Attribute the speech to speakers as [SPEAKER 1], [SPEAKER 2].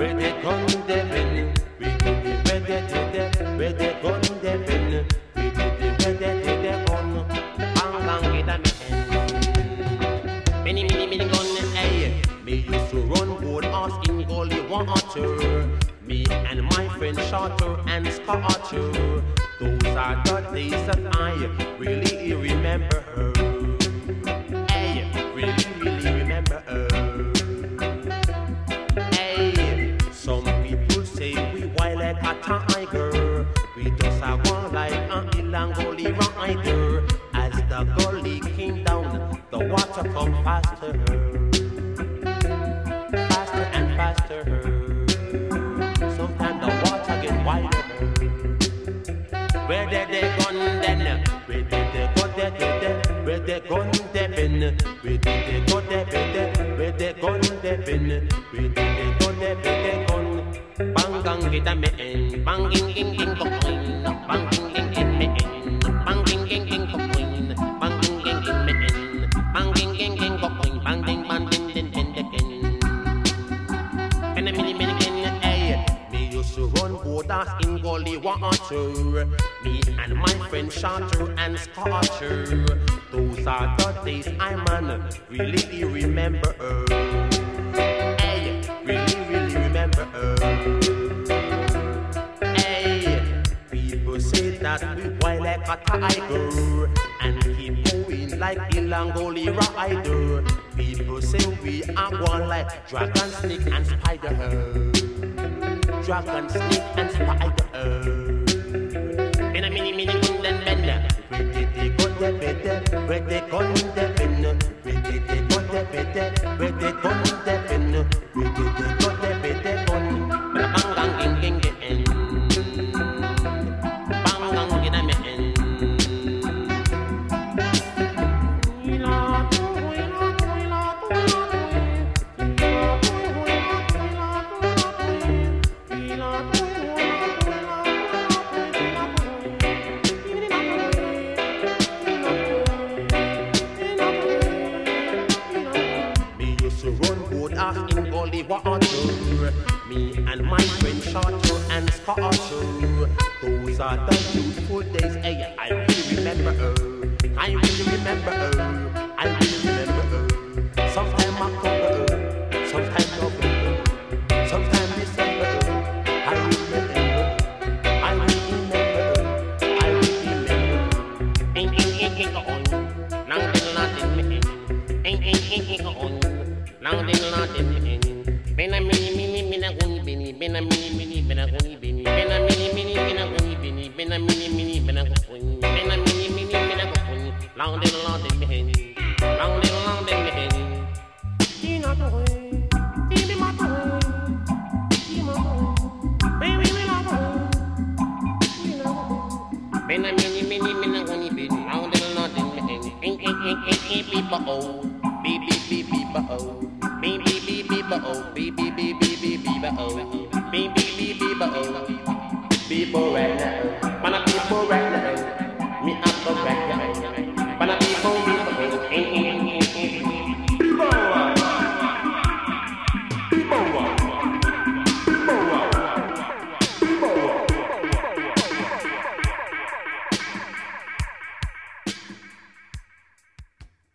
[SPEAKER 1] where they gun them in. We did it, where they gun them in. We did it, where they gun. Bang get a man. Many gun, hey. Me used to run board horse in gully water. Me and my friend Shorter and Scorcher. Those are the days that I really remember her. Hey, really remember her. Hey, some people say we wild like a tiger. We just are one like an Ilangoli rider. As the gully came down, the water come faster. Faster and faster. Sometimes the water get wider. Where did they gun then? Where did they go there? Where they gun them in? Where did they go there? Where they gun them in? Where did they go there? Gun bang gang get a man, bang ging ging ging coin, bang ging ging ging man, bang ging ging ging coin, bang ging ging ging man, bang ging ging ging coin, bang ding bang ding ding ding ding. And a mini hey, me used to run borders in gully water. Me and my friend Shorter and Scorcher. Those are the days I man really remember. Hey, really remember. Hey, people say that we wild like a tiger and keep going like Ilangoli rider. People say we are one like dragon, snake and spider. Dragon, snake and spider. In a mini gun then where did they go there? Where they gun them in? Where did they go there? Where they gun them in? Where did they go there? Gun bang gang ging ging. Bang gang get a man. In gully water, me and my friend Shorter and Scorcher. Those are the beautiful days. Hey, I really remember her. I really remember her. I really remember her. Sometime October, sometime November, sometime December. I remember her. I really remember her. I really remember. Ain't on. Now they not in me. Ain't on. Now they not in me. Been a mini guni been a mini been a guni been a mini been a guni been a mini been a guni been a mini been a guni. Now they not in me. Now they not in me. He not away. He be my boy. He my boy. Baby we not away. Been a mini been a guni been. Now they not in me. Ain't people oh. Beep oh. Beep oh. Beep oh. Beep oh. People right now. Wanna people right now. Me up the right now. Wanna people